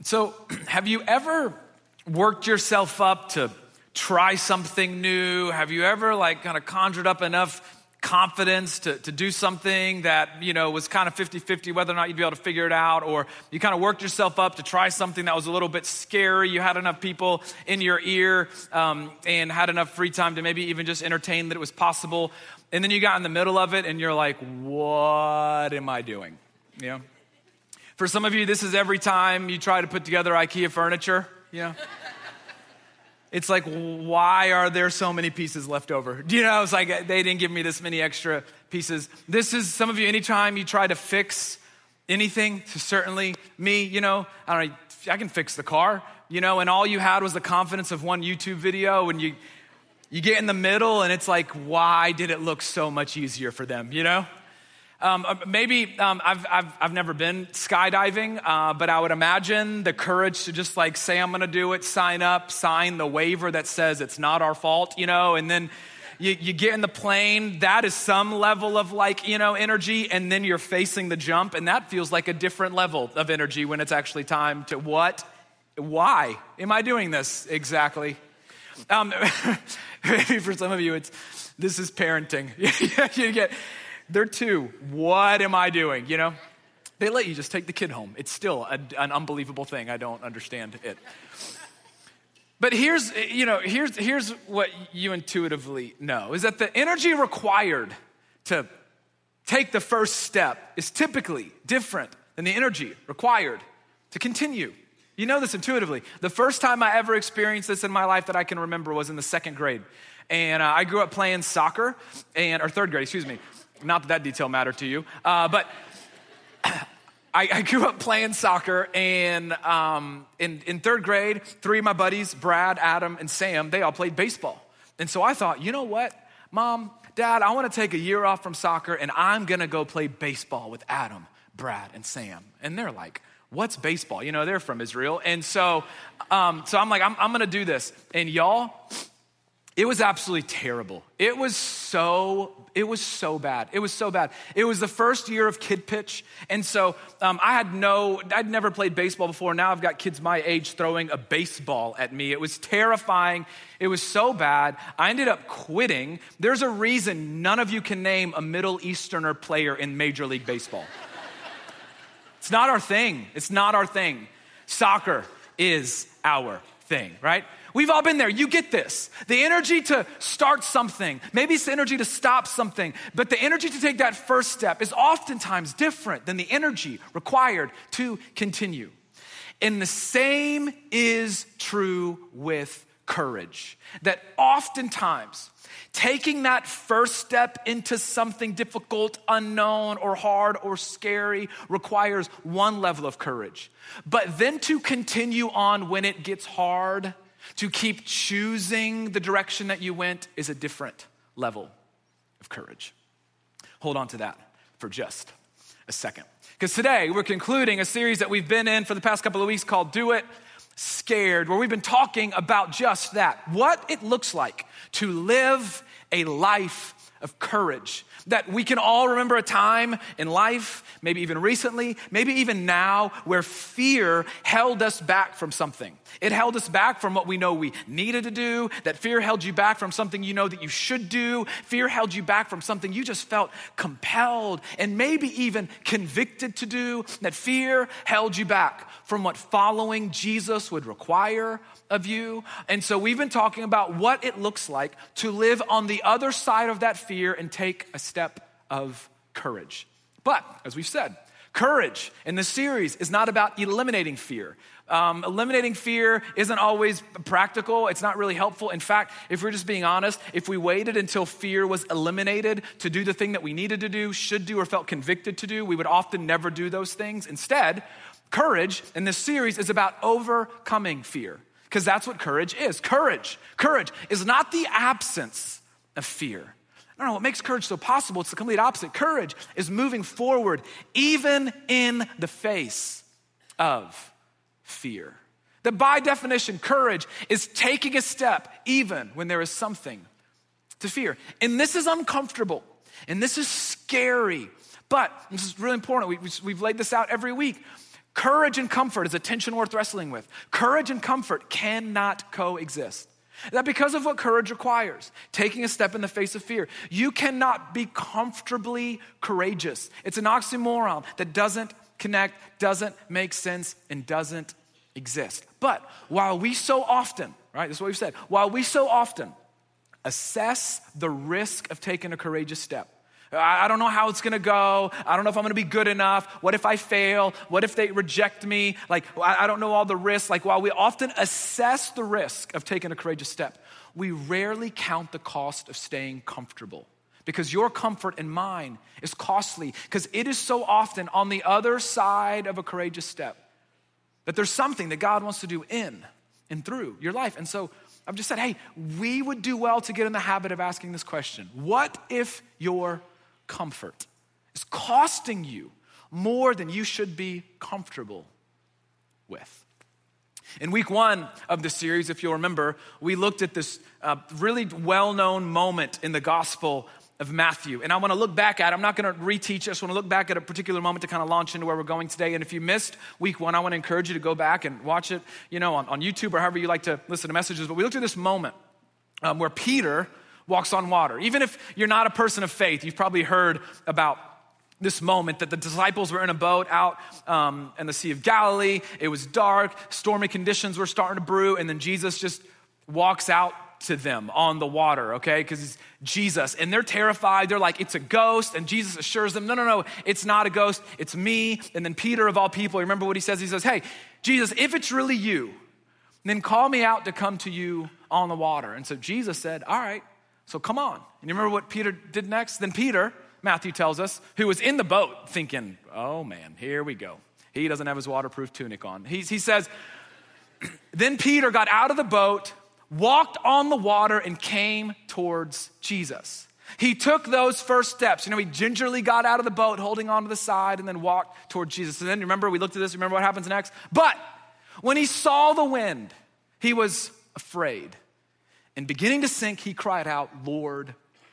So have you ever worked yourself up to try something new? Have you ever kind of conjured up enough confidence to do something that, was kind of 50-50 whether or not you'd be able to figure it out, or you kind of worked yourself up to try something that was a little bit scary? You had enough people in your ear and had enough free time to maybe even just entertain that it was possible. And then you got in the middle of it and you're like, what am I doing? For some of you, this is every time you try to put together IKEA furniture. It's like, why are there so many pieces left over? It's like they didn't give me this many extra pieces. This is some of you, anytime you try to fix anything, so certainly me, I don't know, I can fix the car, and all you had was the confidence of one YouTube video, and you get in the middle and it's like, why did it look so much easier for them, Maybe I've never been skydiving, but I would imagine the courage to just say I'm gonna do it, sign up, sign the waiver that says it's not our fault, and then you get in the plane. That is some level of energy, and then you're facing the jump, and that feels like a different level of energy when it's actually time to why am I doing this exactly? Maybe for some of you, this is parenting. They're two. What am I doing? They let you just take the kid home. It's still an unbelievable thing. I don't understand it. But here's what you intuitively know, is that the energy required to take the first step is typically different than the energy required to continue. You know this intuitively. The first time I ever experienced this in my life that I can remember was in the second grade. And I grew up playing soccer, or third grade, excuse me. Not that detail mattered to you, but I grew up playing soccer, and in third grade, three of my buddies, Brad, Adam, and Sam, they all played baseball. And so I thought, you know what, Mom, Dad, I want to take a year off from soccer, and I'm going to go play baseball with Adam, Brad, and Sam. And they're like, what's baseball? They're from Israel. And so I'm like, I'm going to do this. And y'all, it was absolutely terrible. It was so bad. It was so bad. It was the first year of kid pitch. And so I'd never played baseball before. Now I've got kids my age throwing a baseball at me. It was terrifying. It was so bad. I ended up quitting. There's a reason none of you can name a Middle Easterner player in Major League Baseball. It's not our thing. It's not our thing. Soccer is our thing, right? We've all been there. You get this. The energy to start something, maybe it's the energy to stop something, but the energy to take that first step is oftentimes different than the energy required to continue. And the same is true with courage. That oftentimes, taking that first step into something difficult, unknown, or hard, or scary requires one level of courage. But then to continue on when it gets hard, to keep choosing the direction that you went, is a different level of courage. Hold on to that for just a second. Because today we're concluding a series that we've been in for the past couple of weeks called Do It Scared, where we've been talking about just that, what it looks like to live a life of courage. That we can all remember a time in life, maybe even recently, maybe even now, where fear held us back from something. It held us back from what we know we needed to do. That fear held you back from something you know that you should do. Fear held you back from something you just felt compelled and maybe even convicted to do. That fear held you back from what following Jesus would require of you. And so we've been talking about what it looks like to live on the other side of that fear and take a step of courage. But as we've said, courage in this series is not about eliminating fear. Eliminating fear isn't always practical. It's not really helpful. In fact, if we're just being honest, if we waited until fear was eliminated to do the thing that we needed to do, should do, or felt convicted to do, we would often never do those things. Instead, courage in this series is about overcoming fear, because that's what courage is. Courage is not the absence of fear. I don't know what makes courage so possible. It's the complete opposite. Courage is moving forward even in the face of fear. That by definition, courage is taking a step even when there is something to fear. And this is uncomfortable, and this is scary, but this is really important. We've laid this out every week. Courage and comfort is a tension worth wrestling with. Courage and comfort cannot coexist. That because of what courage requires, taking a step in the face of fear, you cannot be comfortably courageous. It's an oxymoron that doesn't connect, doesn't make sense, and doesn't exist. But while we so often, right, this is what we've said, while we so often assess the risk of taking a courageous step, I don't know how it's gonna go. I don't know if I'm gonna be good enough. What if I fail? What if they reject me? Like, I don't know all the risks. Like, while we often assess the risk of taking a courageous step, we rarely count the cost of staying comfortable. Because your comfort and mine is costly, because it is so often on the other side of a courageous step that there's something that God wants to do in and through your life. And so I've just said, hey, we would do well to get in the habit of asking this question. What if your comfort is costing you more than you should be comfortable with? In week 1 of the series, if you'll remember, we looked at this really well-known moment in the Gospel of Matthew. And I want to look back at it. I'm not going to reteach. I just want to look back at a particular moment to kind of launch into where we're going today. And if you missed week 1, I want to encourage you to go back and watch it, on YouTube or however you like to listen to messages. But we looked at this moment where Peter walks on water. Even if you're not a person of faith, you've probably heard about this moment that the disciples were in a boat out in the Sea of Galilee. It was dark, stormy conditions were starting to brew, and then Jesus just walks out to them on the water, okay? Because he's Jesus, and they're terrified. They're like, it's a ghost, and Jesus assures them, no, it's not a ghost, it's me. And then Peter, of all people, remember what he says? He says, hey, Jesus, if it's really you, then call me out to come to you on the water. And so Jesus said, all right, so come on. And you remember what Peter did next? Then Peter, Matthew tells us, who was in the boat thinking, oh man, here we go. He doesn't have his waterproof tunic on. He says, then Peter got out of the boat, walked on the water, and came towards Jesus. He took those first steps. He gingerly got out of the boat, holding onto the side, and then walked towards Jesus. And then remember, we looked at this, remember what happens next? But when he saw the wind, he was afraid. And beginning to sink, he cried out, Lord,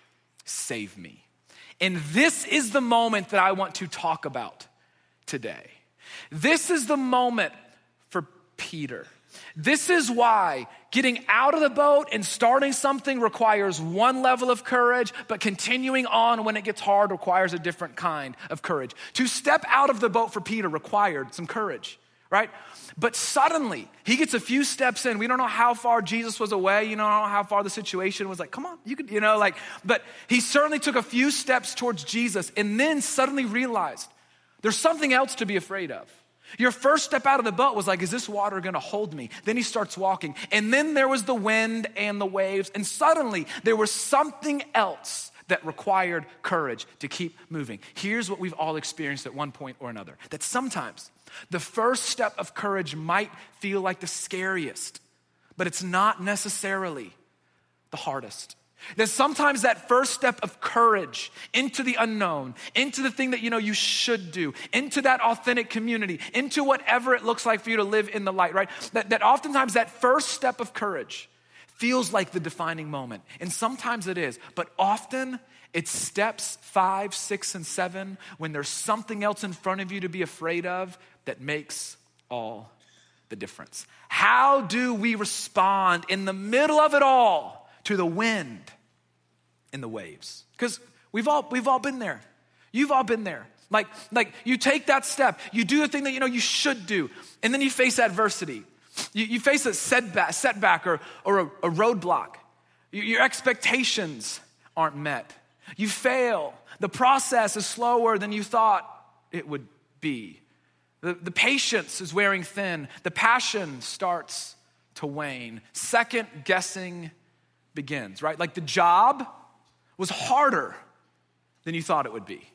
save me. And this is the moment that I want to talk about today. This is the moment for Peter. This is why getting out of the boat and starting something requires one level of courage, but continuing on when it gets hard requires a different kind of courage. To step out of the boat for Peter required some courage, right? But suddenly, he gets a few steps in. We don't know how far Jesus was away. You don't know how far the situation was. Like, come on, you could, but he certainly took a few steps towards Jesus and then suddenly realized there's something else to be afraid of. Your first step out of the boat was like, is this water gonna hold me? Then he starts walking. And then there was the wind and the waves. And suddenly there was something else that required courage to keep moving. Here's what we've all experienced at one point or another. That sometimes the first step of courage might feel like the scariest, but it's not necessarily the hardest. That sometimes that first step of courage into the unknown, into the thing that you should do, into that authentic community, into whatever it looks like for you to live in the light, right? That oftentimes that first step of courage feels like the defining moment. And sometimes it is, but often it's steps 5, 6, and 7 when there's something else in front of you to be afraid of that makes all the difference. How do we respond in the middle of it all to the wind and the waves? Because we've all been there. You've all been there. Like you take that step, you do the thing that you should do, and then you face adversity. You face a setback or a roadblock. Your expectations aren't met. You fail. The process is slower than you thought it would be. The patience is wearing thin. The passion starts to wane. Second guessing begins, right? Like the job was harder than you thought it would be.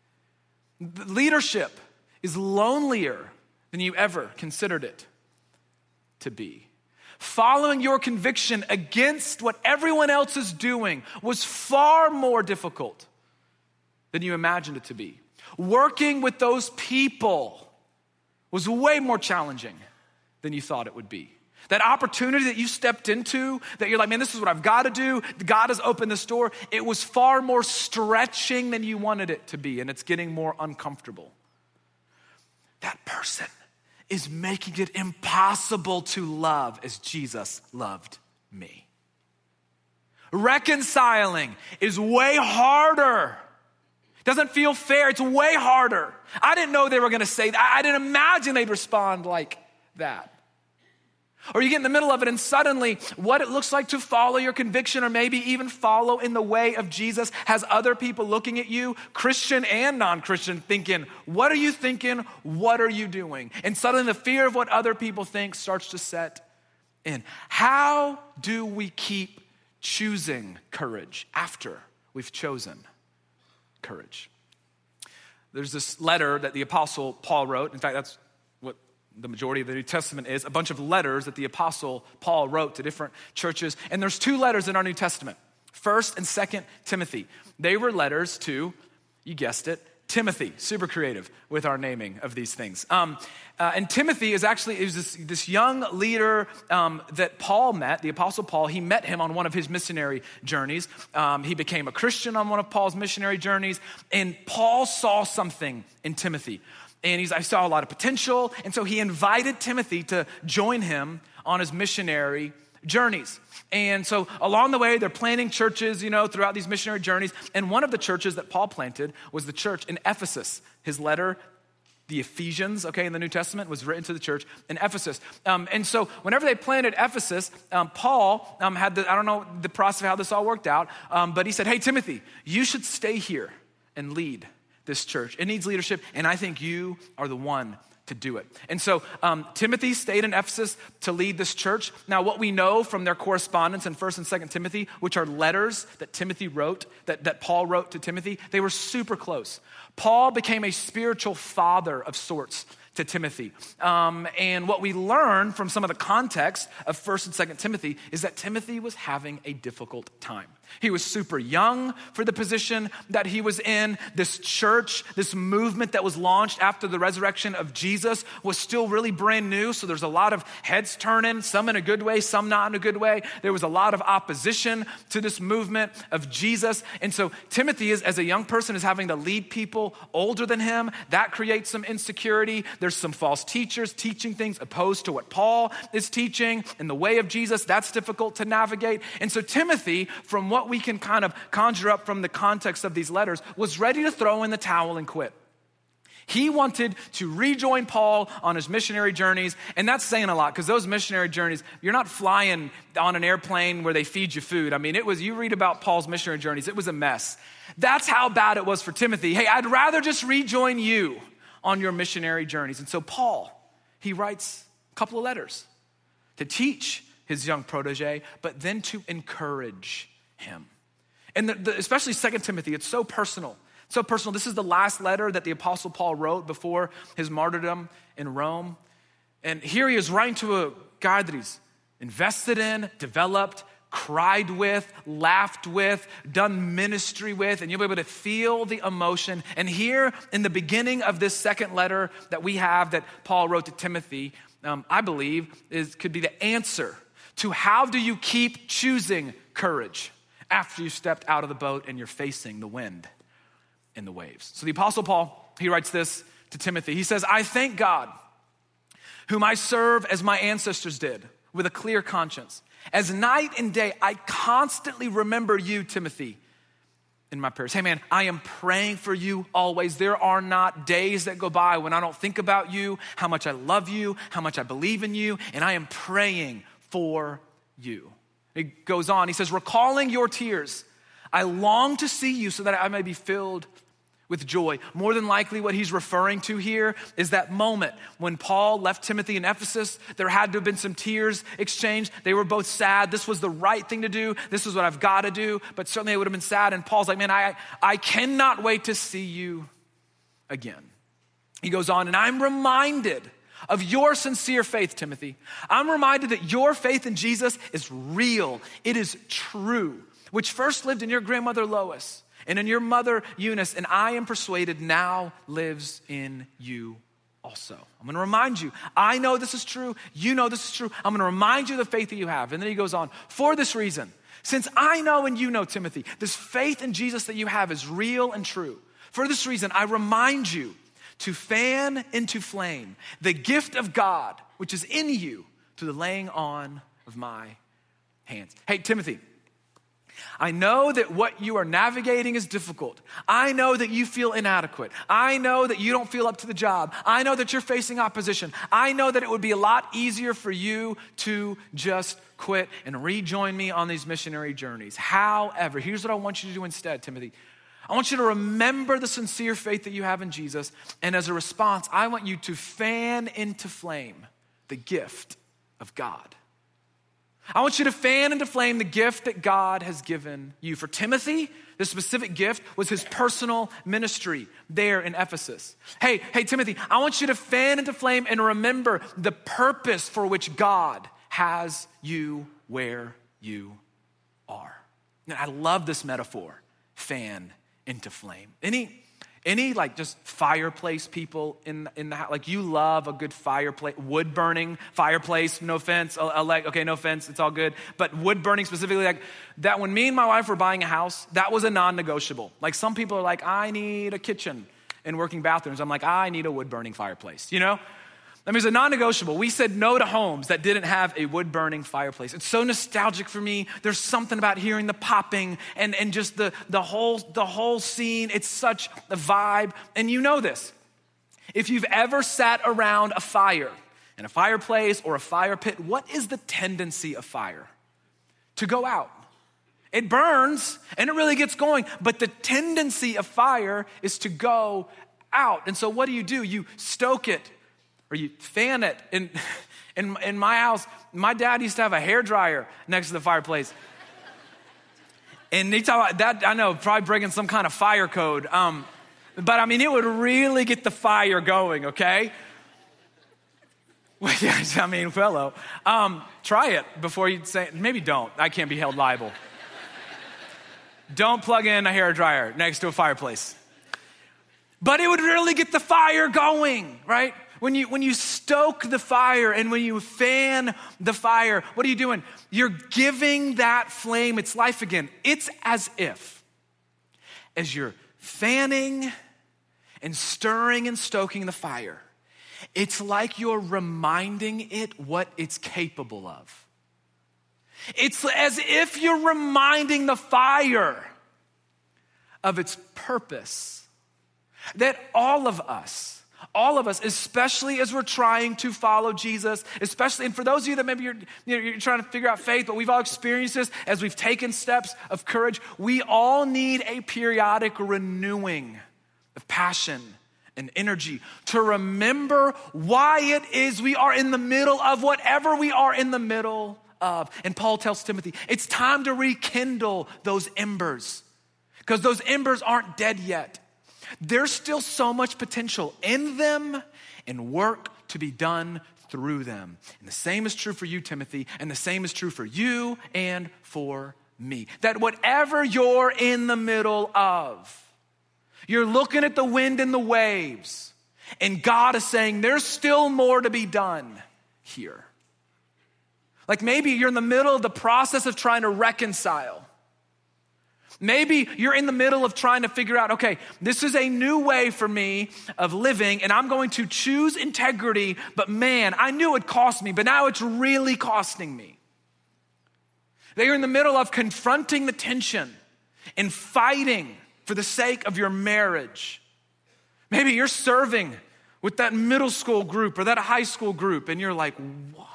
The leadership is lonelier than you ever considered it to be. Following your conviction against what everyone else is doing was far more difficult than you imagined it to be. Working with those people was way more challenging than you thought it would be. That opportunity that you stepped into, that you're like, man, this is what I've got to do. God has opened this door. It was far more stretching than you wanted it to be, and it's getting more uncomfortable. That person is making it impossible to love as Jesus loved me. Reconciling is way harder. Doesn't feel fair. It's way harder. I didn't know they were going to say that. I didn't imagine they'd respond like that. Or you get in the middle of it and suddenly what it looks like to follow your conviction or maybe even follow in the way of Jesus has other people looking at you, Christian and non-Christian, thinking, what are you thinking? What are you doing? And suddenly the fear of what other people think starts to set in. How do we keep choosing courage after we've chosen courage? There's this letter that the Apostle Paul wrote. In fact, that's what the majority of the New Testament is, a bunch of letters that the Apostle Paul wrote to different churches. And there's 2 letters in our New Testament, 1st and 2nd Timothy. They were letters to, you guessed it, Timothy. Super creative with our naming of these things. And Timothy is this young leader that Paul met, the Apostle Paul. He met him on one of his missionary journeys. He became a Christian on one of Paul's missionary journeys. And Paul saw something in Timothy. And I saw a lot of potential. And so he invited Timothy to join him on his missionary journeys. And so along the way, they're planting churches, throughout these missionary journeys. And one of the churches that Paul planted was the church in Ephesus. His letter, the Ephesians, in the New Testament, was written to the church in Ephesus. And so whenever they planted Ephesus, Paul had I don't know the process of how this all worked out, but he said, hey, Timothy, you should stay here and lead this church. It needs leadership, and I think you are the one to do it. And so Timothy stayed in Ephesus to lead this church. Now, what we know from their correspondence in 1st and 2nd Timothy, which are letters that Timothy wrote, that Paul wrote to Timothy, they were super close. Paul became a spiritual father of sorts to Timothy. And what we learn from some of the context of 1st and 2nd Timothy is that Timothy was having a difficult time. He was super young for the position that he was in. This church, this movement that was launched after the resurrection of Jesus was still really brand new. So there's a lot of heads turning, some in a good way, some not in a good way. There was a lot of opposition to this movement of Jesus. And so Timothy as a young person, is having to lead people older than him. That creates some insecurity. There's some false teachers teaching things opposed to what Paul is teaching in the way of Jesus. That's difficult to navigate. And so Timothy, from what we can kind of conjure up from the context of these letters, was ready to throw in the towel and quit. He wanted to rejoin Paul on his missionary journeys, and that's saying a lot because those missionary journeys, you're not flying on an airplane where they feed you food. I mean, you read about Paul's missionary journeys, it was a mess. That's how bad it was for Timothy. Hey, I'd rather just rejoin you on your missionary journeys. And so Paul, he writes a couple of letters to teach his young protege, but then to encourage him. And especially 2 Timothy, it's so personal. So personal. This is the last letter that the Apostle Paul wrote before his martyrdom in Rome. And here he is writing to a guy that he's invested in, developed, cried with, laughed with, done ministry with, and you'll be able to feel the emotion. And here in the beginning of this second letter that we have that Paul wrote to Timothy, I believe could be the answer to how do you keep choosing courage after you've stepped out of the boat and you're facing the wind and the waves. So the Apostle Paul, he writes this to Timothy. He says, I thank God, whom I serve as my ancestors did, with a clear conscience. As night and day, I constantly remember you, Timothy, in my prayers. Hey man, I am praying for you always. There are not days that go by when I don't think about you, how much I love you, how much I believe in you, and I am praying for you. He goes on, he says, recalling your tears, I long to see you so that I may be filled with joy. More than likely what he's referring to here is that moment when Paul left Timothy in Ephesus. There had to have been some tears exchanged. They were both sad. This was the right thing to do. This is what I've got to do. But certainly it would have been sad. And Paul's like, man, I cannot wait to see you again. He goes on, and I'm reminded of your sincere faith, Timothy. I'm reminded that your faith in Jesus is real. It is true, which first lived in your grandmother Lois and in your mother Eunice, and I am persuaded now lives in you also. I'm going to remind you, I know this is true. You know this is true. I'm going to remind you of the faith that you have. And then he goes on, for this reason, since I know and you know, Timothy, this faith in Jesus that you have is real and true. For this reason, I remind you to fan into flame the gift of God, which is in you through the laying on of my hands. Hey, Timothy, I know that what you are navigating is difficult. I know that you feel inadequate. I know that you don't feel up to the job. I know that you're facing opposition. I know that it would be a lot easier for you to just quit and rejoin me on these missionary journeys. However, here's what I want you to do instead, Timothy. I want you to remember the sincere faith that you have in Jesus, and as a response, I want you to fan into flame the gift of God. I want you to fan into flame the gift that God has given you. For Timothy, this specific gift was his personal ministry there in Ephesus. Hey, Timothy, I want you to fan into flame and remember the purpose for which God has you where you are. And I love this metaphor, fan into flame. Any like just fireplace people in the house, like you love a good fireplace, wood burning fireplace, no offense, okay, no offense, it's all good. But wood burning specifically, like that when me and my wife were buying a house, that was a non-negotiable. Like some people are like, I need a kitchen and working bathrooms. I'm like, I need a wood burning fireplace, you know? I mean, it's a non-negotiable. We said no to homes that didn't have a wood-burning fireplace. It's so nostalgic for me. There's something about hearing the popping and just the whole scene. It's such a vibe. And you know this. If you've ever sat around a fire in a fireplace or a fire pit, what is the tendency of fire? To go out. It burns and it really gets going, but the tendency of fire is to go out. And so what do? You stoke it. Or you fan it. In my house, my dad used to have a hairdryer next to the fireplace. And he talk about that, I know, probably breaking some kind of fire code. But I mean, it would really get the fire going, okay? Well, yeah, I mean, hello. Try it before you say, maybe don't. I can't be held liable. Don't plug in a hairdryer next to a fireplace. But it would really get the fire going, right? When you stoke the fire and when you fan the fire, what are you doing? You're giving that flame its life again. It's as if, as you're fanning and stirring and stoking the fire, it's like you're reminding it what it's capable of. It's as if you're reminding the fire of its purpose. That all of us, especially as we're trying to follow Jesus, especially, and for those of you that maybe you're trying to figure out faith, but we've all experienced this as we've taken steps of courage, we all need a periodic renewing of passion and energy to remember why it is we are in the middle of whatever we are in the middle of. And Paul tells Timothy, it's time to rekindle those embers because those embers aren't dead yet. There's still so much potential in them and work to be done through them. And the same is true for you, Timothy, and the same is true for you and for me. That whatever you're in the middle of, you're looking at the wind and the waves, and God is saying there's still more to be done here. Like maybe you're in the middle of the process of trying to reconcile. Maybe you're in the middle of trying to figure out, okay, this is a new way for me of living and I'm going to choose integrity, but man, I knew it cost me, but now it's really costing me. That you're in the middle of confronting the tension and fighting for the sake of your marriage. Maybe you're serving with that middle school group or that high school group and you're like, what?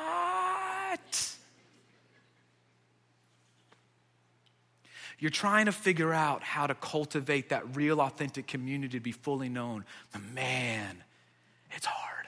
You're trying to figure out how to cultivate that real, authentic community to be fully known. But man, it's hard.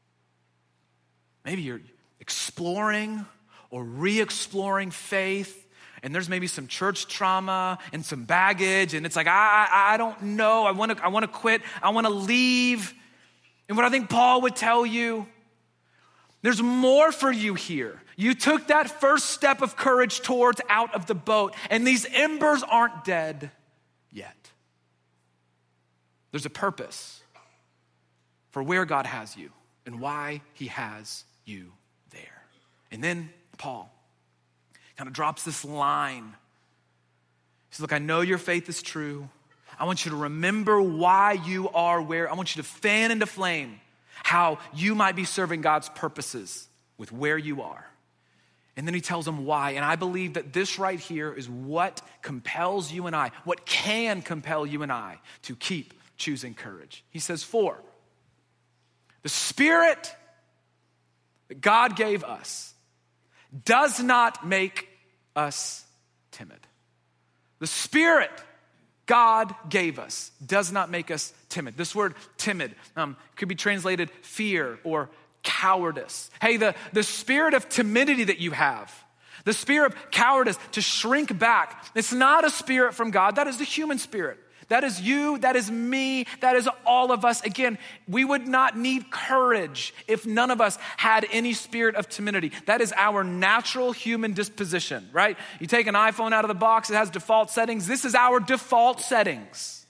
Maybe you're exploring or re-exploring faith, and there's maybe some church trauma and some baggage, and it's like, I don't know. I want to quit. I want to leave. And what I think Paul would tell you, there's more for you here. You took that first step of courage towards out of the boat, and these embers aren't dead yet. There's a purpose for where God has you and why he has you there. And then Paul kind of drops this line. He says, look, I know your faith is true. I want you to remember why you are where. I want you to fan into flame how you might be serving God's purposes with where you are. And then he tells them why. And I believe that this right here is what compels you and I, what can compel you and I to keep choosing courage. He says, for the Spirit that God gave us does not make us timid. The Spirit God gave us does not make us timid. This word timid could be translated fear or cowardice. Hey, the spirit of timidity that you have, the spirit of cowardice, to shrink back, it's not a spirit from God. That is the human spirit. That is you, that is me, that is all of us. Again, we would not need courage if none of us had any spirit of timidity. That is our natural human disposition, right? You take an iPhone out of the box, it has default settings. This is our default settings.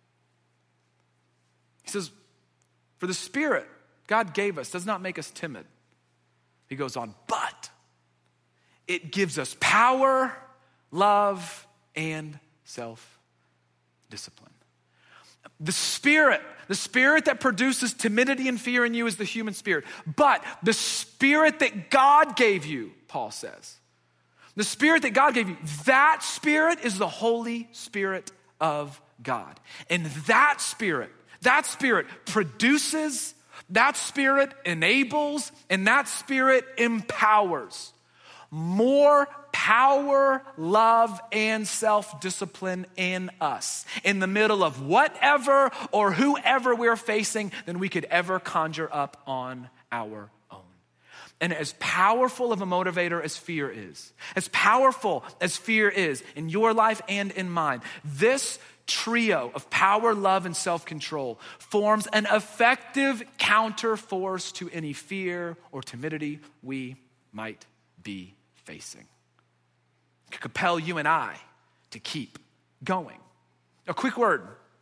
He says, for the Spirit God gave us does not make us timid. He goes on, but it gives us power, love, and self-discipline. The spirit that produces timidity and fear in you is the human spirit. But the Spirit that God gave you, Paul says, the Spirit that God gave you, that Spirit is the Holy Spirit of God. And that Spirit produces, that Spirit enables, and that Spirit empowers more power, love, and self-discipline in us in the middle of whatever or whoever we're facing than we could ever conjure up on our own. And as powerful of a motivator as fear is, as powerful as fear is in your life and in mine, this trio of power, love, and self-control forms an effective counter force to any fear or timidity we might be facing. It could compel you and I to keep going. A quick word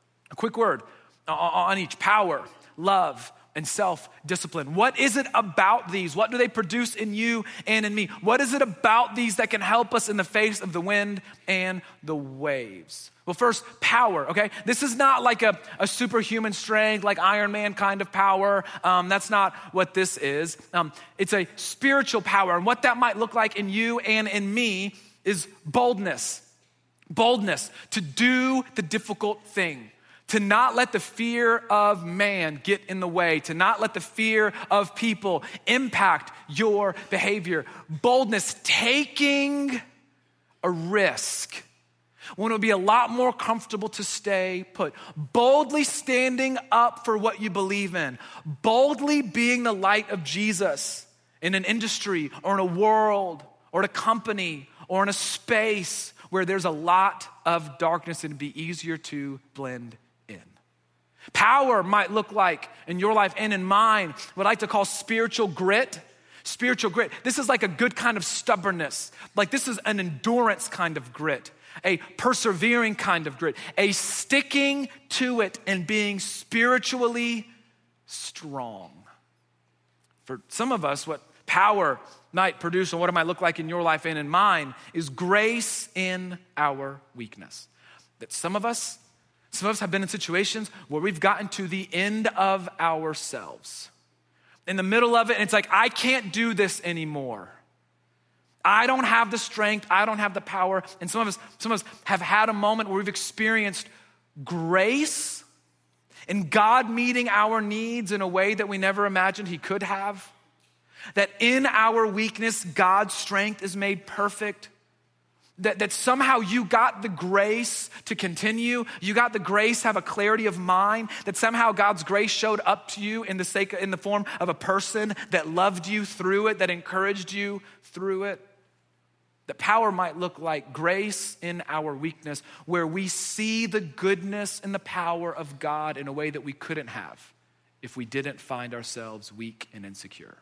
on each: power, love, and self-discipline. What is it about these? What do they produce in you and in me? What is it about these that can help us in the face of the wind and the waves? Well, first, power, okay? This is not like a superhuman strength, like Iron Man kind of power. That's not what this is. It's a spiritual power. And what that might look like in you and in me is boldness. Boldness to do the difficult thing. To not let the fear of man get in the way, to not let the fear of people impact your behavior. Boldness, taking a risk when it would be a lot more comfortable to stay put. Boldly standing up for what you believe in. Boldly being the light of Jesus in an industry or in a world or in a company or in a space where there's a lot of darkness and it'd be easier to blend in. Power might look like in your life and in mine what I like to call spiritual grit. Spiritual grit. This is like a good kind of stubbornness. Like this is an endurance kind of grit. A persevering kind of grit. A sticking to it and being spiritually strong. For some of us, what power might produce and what it might look like in your life and in mine is grace in our weakness. That some of us have been in situations where we've gotten to the end of ourselves. In the middle of it, and it's like, I can't do this anymore. I don't have the strength, I don't have the power. And some of us have had a moment where we've experienced grace and God meeting our needs in a way that we never imagined he could have. That in our weakness, God's strength is made perfect. That somehow you got the grace to continue. You got the grace to have a clarity of mind. That somehow God's grace showed up to you in the form of a person that loved you through it, that encouraged you through it. That power might look like grace in our weakness, where we see the goodness and the power of God in a way that we couldn't have if we didn't find ourselves weak and insecure.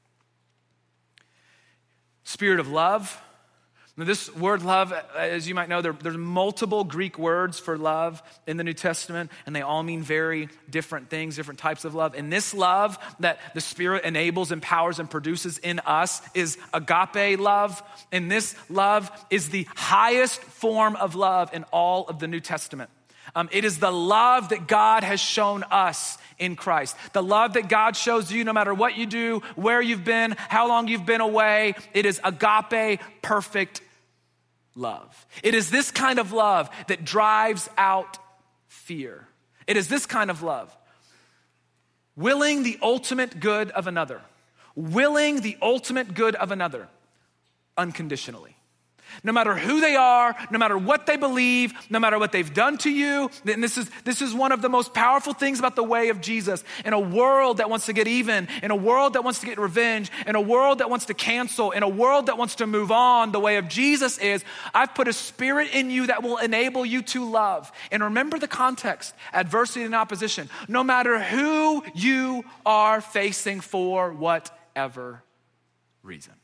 Spirit of love. Now this word love, as you might know, there's multiple Greek words for love in the New Testament, and they all mean very different things, different types of love. And this love that the Spirit enables, empowers, and produces in us is agape love. And this love is the highest form of love in all of the New Testament. It is the love that God has shown us in Christ. The love that God shows you no matter what you do, where you've been, how long you've been away. It is agape, perfect love. It is this kind of love that drives out fear. It is this kind of love. Willing the ultimate good of another. Willing the ultimate good of another unconditionally. No matter who they are, no matter what they believe, no matter what they've done to you. And this is one of the most powerful things about the way of Jesus. In a world that wants to get even, in a world that wants to get revenge, in a world that wants to cancel, in a world that wants to move on, the way of Jesus is, I've put a spirit in you that will enable you to love. And remember the context, adversity and opposition. No matter who you are facing for whatever reason.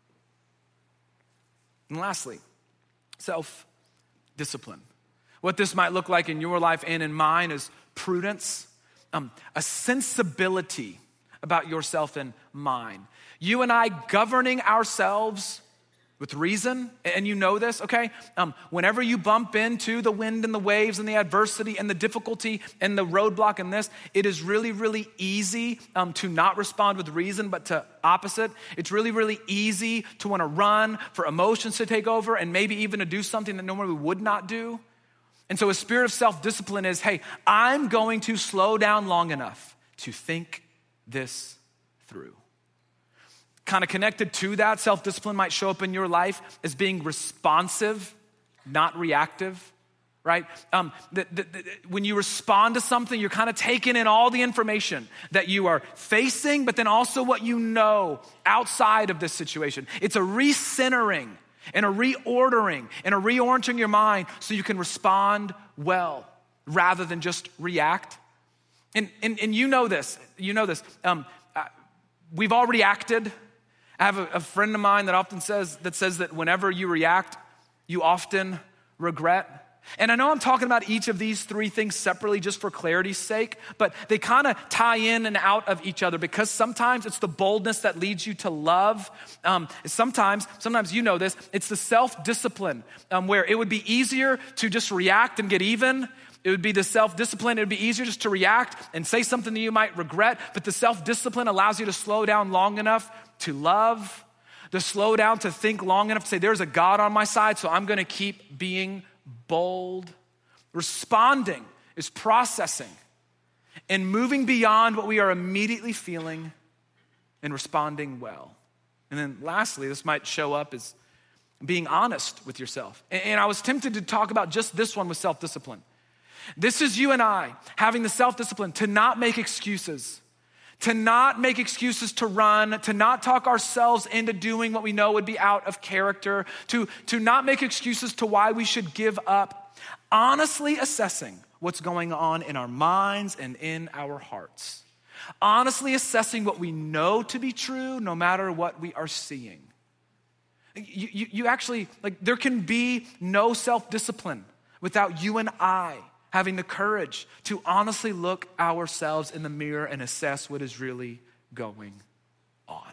And lastly, self-discipline. What this might look like in your life and in mine is prudence, a sensibility about yourself and mine. You and I governing ourselves with reason, and you know this, okay? Whenever you bump into the wind and the waves and the adversity and the difficulty and the roadblock in this, it is really, really easy to not respond with reason, but to opposite. It's really, really easy to want to run, for emotions to take over, and maybe even to do something that normally we would not do. And so a spirit of self-discipline is, hey, I'm going to slow down long enough to think this through. Kind of connected to that, self-discipline might show up in your life as being responsive, not reactive, right? When you respond to something, you're kind of taking in all the information that you are facing, but then also what you know outside of this situation. It's a recentering and a reordering and a reorienting your mind so you can respond well rather than just react. And you know this. We've all reacted. I have a friend of mine that often says that whenever you react, you often regret. And I know I'm talking about each of these three things separately just for clarity's sake, but they kind of tie in and out of each other because sometimes it's the boldness that leads you to love. Sometimes you know this, it's the self-discipline where it would be easier to just react and get even. It would be the self-discipline. It would be easier just to react and say something that you might regret, but the self-discipline allows you to slow down long enough to love, to slow down to think long enough to say, there's a God on my side, so I'm gonna keep being bold. Responding is processing and moving beyond what we are immediately feeling and responding well. And then lastly, this might show up as being honest with yourself. And I was tempted to talk about just this one with self-discipline. This is you and I having the self-discipline to not make excuses, to not make excuses to run, to not talk ourselves into doing what we know would be out of character, to not make excuses to why we should give up. Honestly assessing what's going on in our minds and in our hearts. Honestly assessing what we know to be true no matter what we are seeing. You actually, there can be no self-discipline without you and I having the courage to honestly look ourselves in the mirror and assess what is really going on.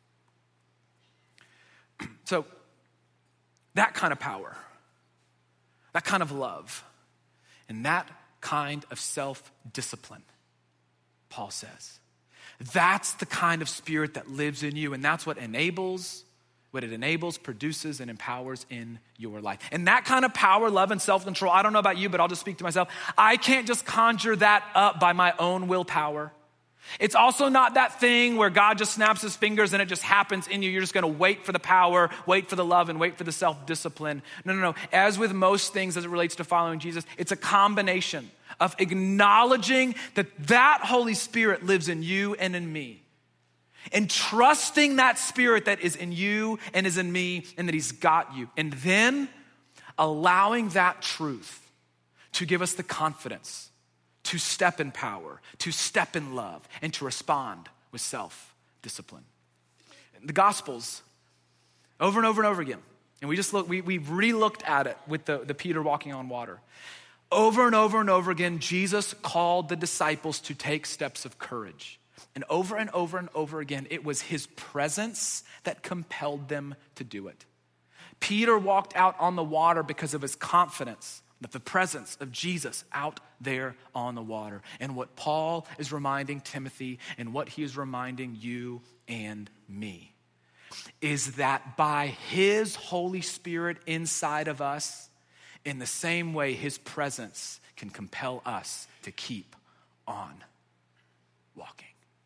So that kind of power, that kind of love, and that kind of self-discipline, Paul says, that's the kind of spirit that lives in you, and that's what it enables, produces, and empowers in your life. And that kind of power, love, and self-control, I don't know about you, but I'll just speak to myself. I can't just conjure that up by my own willpower. It's also not that thing where God just snaps his fingers and it just happens in you. You're just gonna wait for the power, wait for the love, and wait for the self-discipline. No. As with most things as it relates to following Jesus, it's a combination of acknowledging that Holy Spirit lives in you and in me. And trusting that spirit that is in you and is in me and that he's got you. And then allowing that truth to give us the confidence to step in power, to step in love, and to respond with self-discipline. The Gospels, over and over and over again, and we re-looked at it with the Peter walking on water. Over and over and over again, Jesus called the disciples to take steps of courage. And over and over again, it was his presence that compelled them to do it. Peter walked out on the water because of his confidence the presence of Jesus out there on the water. And what Paul is reminding Timothy and what he is reminding you and me is that by his Holy Spirit inside of us, in the same way his presence can compel us to keep on walking.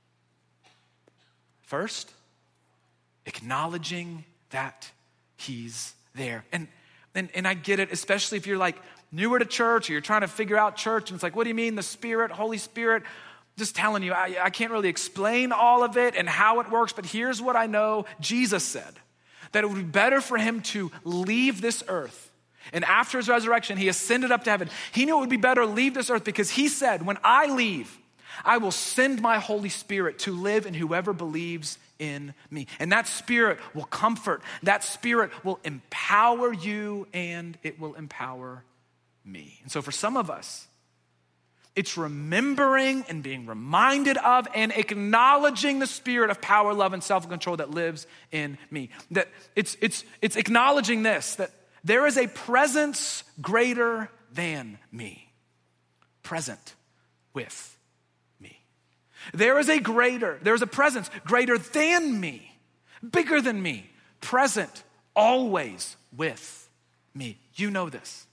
First, acknowledging that he's there. And I get it, especially if you're like newer to church or you're trying to figure out church and it's like, what do you mean the Spirit, Holy Spirit? Just telling you, I can't really explain all of it and how it works, but here's what I know Jesus said, that it would be better for him to leave this earth. And after his resurrection, he ascended up to heaven. He knew it would be better to leave this earth because he said, when I leave, I will send my Holy Spirit to live in whoever believes in me. And that Spirit will comfort, that Spirit will empower you, and it will empower me. And so for some of us, it's remembering and being reminded of and acknowledging the Spirit of power, love, and self-control that lives in me. That it's acknowledging this, that there is a presence greater than me, present with me. There is a presence greater than me, bigger than me, present always with me. You know this.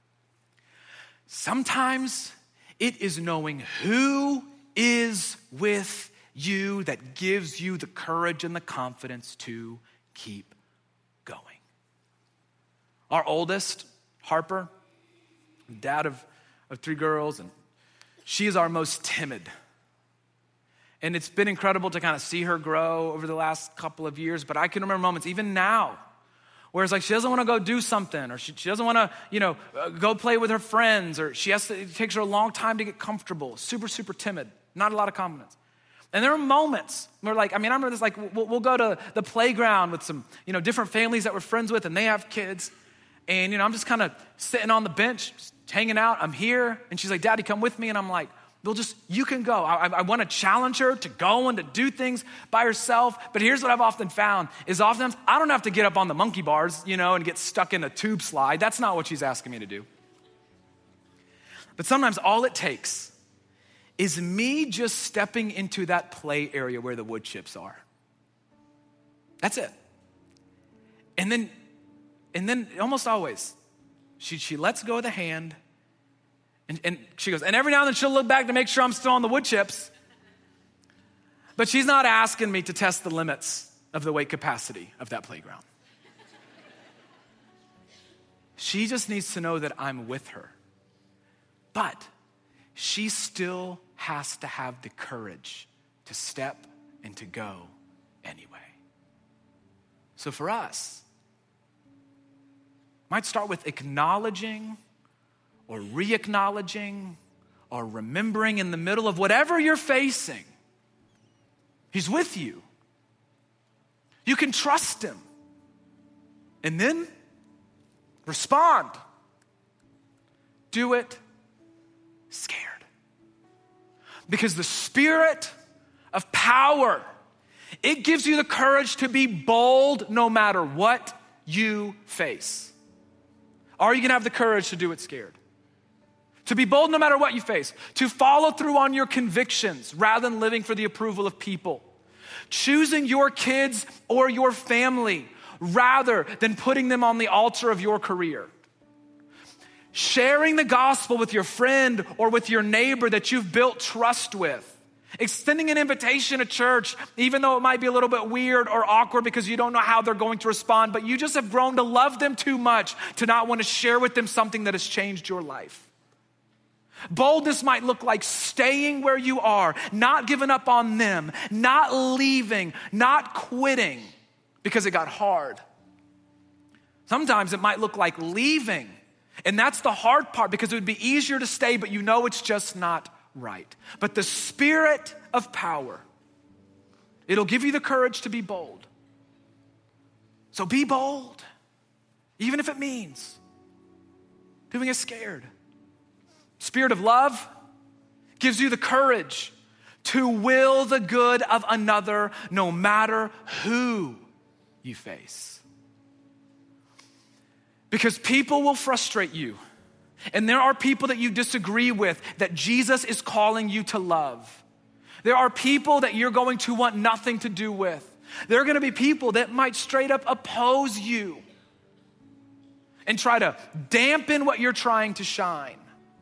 Sometimes it is knowing who is with you that gives you the courage and the confidence to keep going. Our oldest, Harper, dad of 3 girls, and she is our most timid. And it's been incredible to kind of see her grow over the last couple of years, but I can remember moments, even now, where it's like she doesn't want to go do something, or she doesn't want to, go play with her friends, or it takes her a long time to get comfortable, super, super timid, not a lot of confidence. And there are moments where I remember this, we'll go to the playground with some, different families that we're friends with, and they have kids. And, I'm just kind of sitting on the bench, just hanging out. I'm here. And she's like, Daddy, come with me. And I'm like, you can go. I want to challenge her to go and to do things by herself. But here's what I've often found is oftentimes I don't have to get up on the monkey bars, and get stuck in a tube slide. That's not what she's asking me to do. But sometimes all it takes is me just stepping into that play area where the wood chips are. That's it. And then almost always, she lets go of the hand, and she goes, and every now and then she'll look back to make sure I'm still on the wood chips. But she's not asking me to test the limits of the weight capacity of that playground. She just needs to know that I'm with her. But she still has to have the courage to step and to go anyway. So for us, might start with acknowledging or re-acknowledging or remembering in the middle of whatever you're facing. He's with you. You can trust him. And then respond. Do it scared. Because the Spirit of power, it gives you the courage to be bold no matter what you face. Are you going to have the courage to do it scared? To be bold no matter what you face. To follow through on your convictions rather than living for the approval of people. Choosing your kids or your family rather than putting them on the altar of your career. Sharing the gospel with your friend or with your neighbor that you've built trust with. Extending an invitation to church, even though it might be a little bit weird or awkward because you don't know how they're going to respond, but you just have grown to love them too much to not want to share with them something that has changed your life. Boldness might look like staying where you are, not giving up on them, not leaving, not quitting because it got hard. Sometimes it might look like leaving, and that's the hard part because it would be easier to stay, but you know it's just not right. But the Spirit of power, it'll give you the courage to be bold. So be bold, even if it means doing it scared. Spirit of love gives you the courage to will the good of another no matter who you face. Because people will frustrate you. And there are people that you disagree with that Jesus is calling you to love. There are people that you're going to want nothing to do with. There are going to be people that might straight up oppose you and try to dampen what you're trying to shine.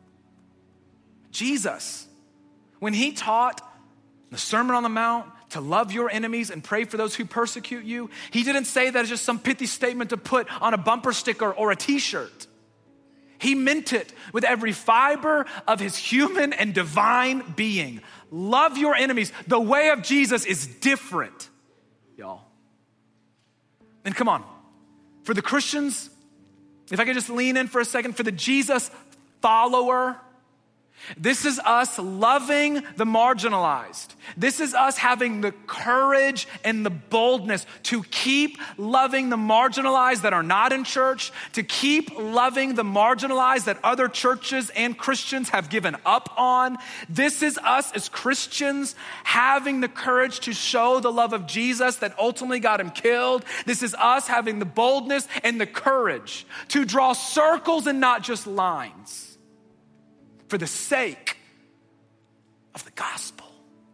Jesus, when he taught the Sermon on the Mount to love your enemies and pray for those who persecute you, he didn't say that as just some pithy statement to put on a bumper sticker or a t-shirt. He meant it with every fiber of his human and divine being. Love your enemies. The way of Jesus is different, y'all. And come on, for the Christians, if I could just lean in for a second, for the Jesus follower, this is us loving the marginalized. This is us having the courage and the boldness to keep loving the marginalized that are not in church, to keep loving the marginalized that other churches and Christians have given up on. This is us as Christians having the courage to show the love of Jesus that ultimately got him killed. This is us having the boldness and the courage to draw circles and not just lines, for the sake of the gospel.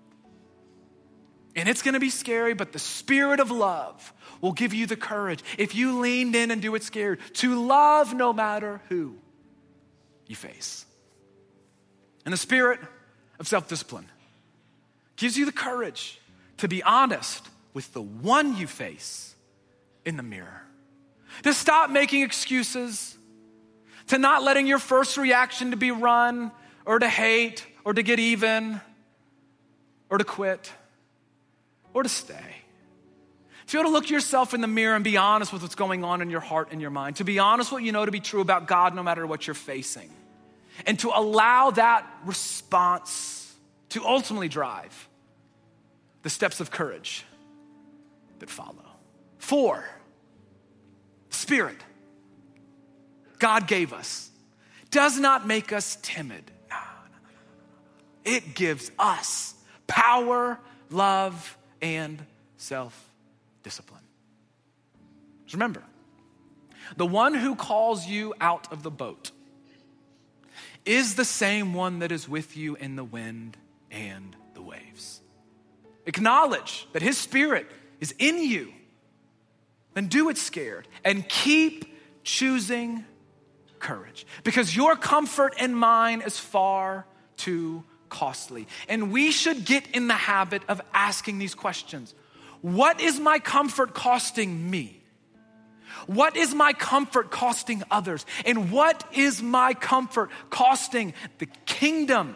And it's going to be scary, but the Spirit of love will give you the courage, if you leaned in and do it scared, to love no matter who you face. And the Spirit of self-discipline gives you the courage to be honest with the one you face in the mirror. To stop making excuses, to not letting your first reaction to be run or to hate or to get even or to quit or to stay. To be able to look yourself in the mirror and be honest with what's going on in your heart and your mind. To be honest what you know to be true about God no matter what you're facing. And to allow that response to ultimately drive the steps of courage that follow. 4, Spirit God gave us does not make us timid. No. It gives us power, love, and self-discipline. Just remember, the one who calls you out of the boat is the same one that is with you in the wind and the waves. Acknowledge that his Spirit is in you. Then do it scared and keep choosing courage, because your comfort and mine is far too costly. And we should get in the habit of asking these questions. What is my comfort costing me? What is my comfort costing others? And what is my comfort costing the kingdom?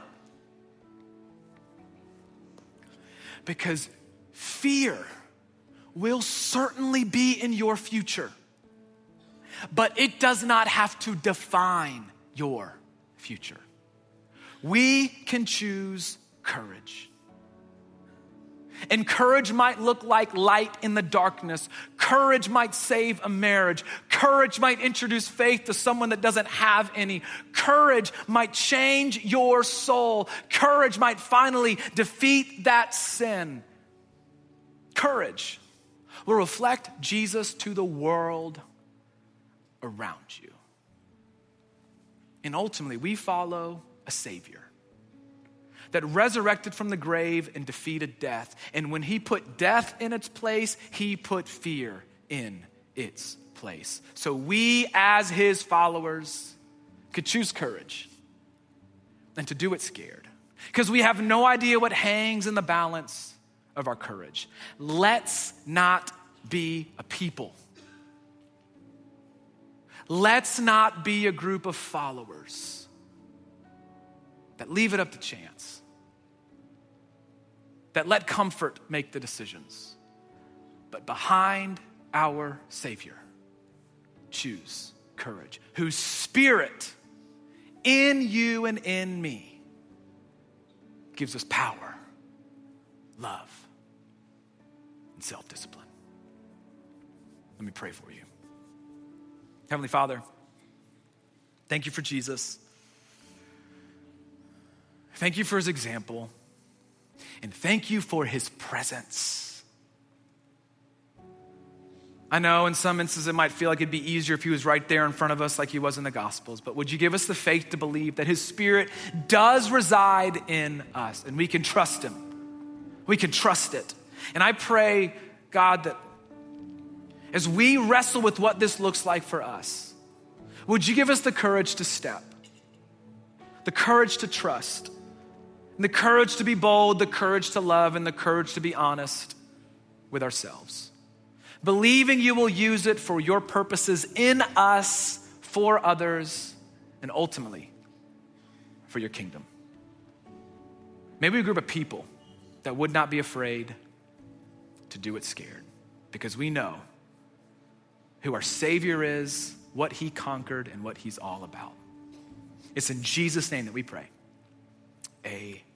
Because fear will certainly be in your future, but it does not have to define your future. We can choose courage. And courage might look like light in the darkness. Courage might save a marriage. Courage might introduce faith to someone that doesn't have any. Courage might change your soul. Courage might finally defeat that sin. Courage will reflect Jesus to the world around you. And ultimately, we follow a Savior that resurrected from the grave and defeated death. And when he put death in its place, he put fear in its place. So we, as his followers, could choose courage and to do it scared, because we have no idea what hangs in the balance of our courage. Let's not be a people. Let's not be a group of followers that leave it up to chance, that let comfort make the decisions. But behind our Savior, choose courage, whose Spirit in you and in me gives us power, love, and self-discipline. Let me pray for you. Heavenly Father, thank you for Jesus. Thank you for his example. And thank you for his presence. I know in some instances it might feel like it'd be easier if he was right there in front of us like he was in the Gospels, but would you give us the faith to believe that his Spirit does reside in us and we can trust him? We can trust it. And I pray, God, that as we wrestle with what this looks like for us, would you give us the courage to step, the courage to trust, and the courage to be bold, the courage to love, and the courage to be honest with ourselves. Believing you will use it for your purposes in us, for others, and ultimately for your kingdom. Maybe a group of people that would not be afraid to do it scared, because we know who our Savior is, what he conquered, and what he's all about. It's in Jesus' name that we pray. Amen.